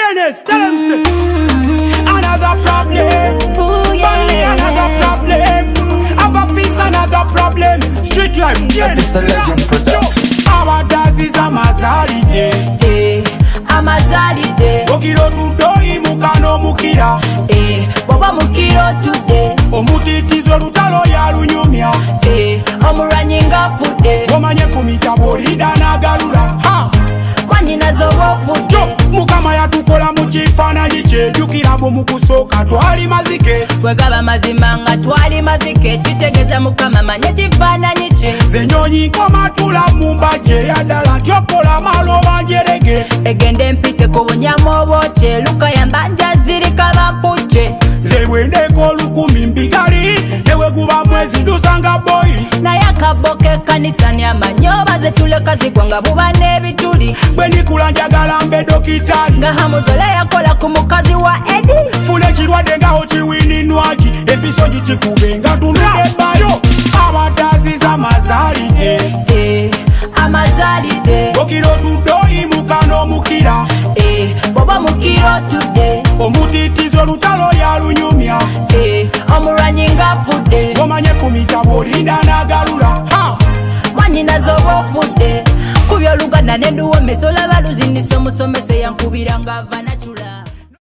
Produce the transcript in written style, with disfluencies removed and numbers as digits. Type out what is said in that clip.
DNS, tell them say another problem. Money, another problem. Have a peace, another problem. Street life, It's the Legend Production. Our dance is a mazali day. Amazali day. Mukiro tudoi mukano mukira. Baba mukiro today. Omutitizo lutalo ya lunyumya. Omuranyinga fude. Omanye kumita bolinda nagalula. Wanyina zobo fude. Mukama yatukola mukifaananyi kye jjukira bwe mukusooka twali mazike. Bwegaba mazima nga twali mazike tutegeeza Mukama manye kifaananyi kye. Zenyonyi nkomatula mu mbajje yaddala nti okola maloba njerege. Egende mpise ku bunyamu obwokye luka yambanja zirika bampucce. Nze bwendeko 1000 mbigali newe guba mwezi dusanga boyi. Naye akaboka ekkanisa nyamanyi obaze tuleka zigwa nga buba n'ebituli. Bwe nikula njagala mbe dokitali. Nga Hamuzole yakola ku mukazi wa Edi. Funa ekirwadde nga okiwininwaki empiso gikikube nga tunule bayo. Abadazi z'amazaalide. Amazaalide. Okiro tudoi mukano mukira. Baba mukiro today. Omutitizo lutalo ya lunyumya. Omuranyi nga fudde. Omanye kumita bolinda nagalula. Wanyina zobo fudde. Kubyo Luganda ne nduwo mesola baluziniso musomese yankubira nga ava nachula.